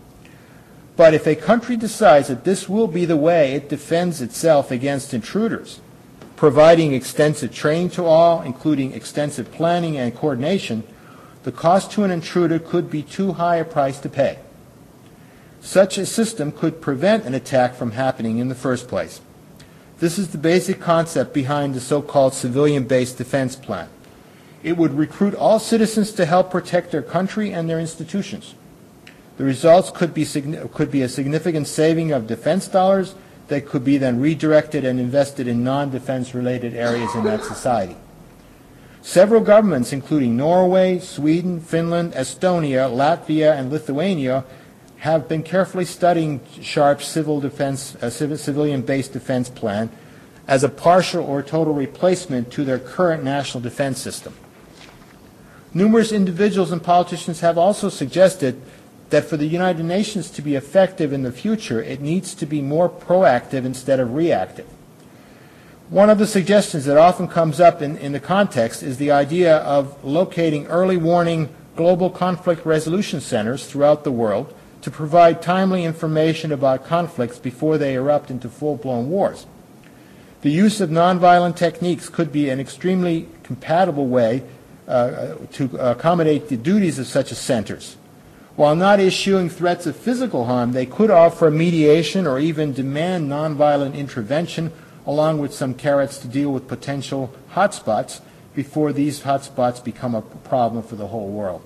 But if a country decides that this will be the way it defends itself against intruders, providing extensive training to all, including extensive planning and coordination, the cost to an intruder could be too high a price to pay. Such a system could prevent an attack from happening in the first place. This is the basic concept behind the so-called civilian-based defense plan. It would recruit all citizens to help protect their country and their institutions. The results could be a significant saving of defense dollars that could be then redirected and invested in non-defense related areas in that society. Several governments, including Norway, Sweden, Finland, Estonia, Latvia, and Lithuania, have been carefully studying Sharp's civilian-based defense plan as a partial or total replacement to their current national defense system. Numerous individuals and politicians have also suggested that for the United Nations to be effective in the future, it needs to be more proactive instead of reactive. One of the suggestions that often comes up in the context is the idea of locating early warning global conflict resolution centers throughout the world to provide timely information about conflicts before they erupt into full-blown wars. The use of nonviolent techniques could be an extremely compatible way to accommodate the duties of such centers. While not issuing threats of physical harm, they could offer mediation or even demand nonviolent intervention along with some carrots to deal with potential hotspots before these hotspots become a problem for the whole world.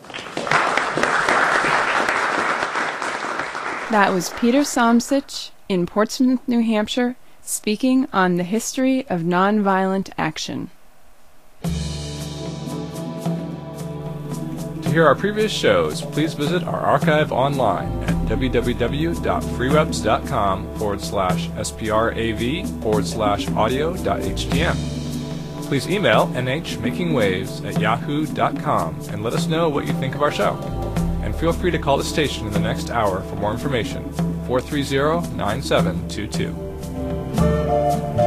That was Peter Somcich in Portsmouth, New Hampshire, speaking on the history of nonviolent action. To hear our previous shows, please visit our archive online at www.freewebs.com/sprav/audio.htm. Please email nhmakingwaves@yahoo.com and let us know what you think of our show. And feel free to call the station in the next hour for more information, 430-9722.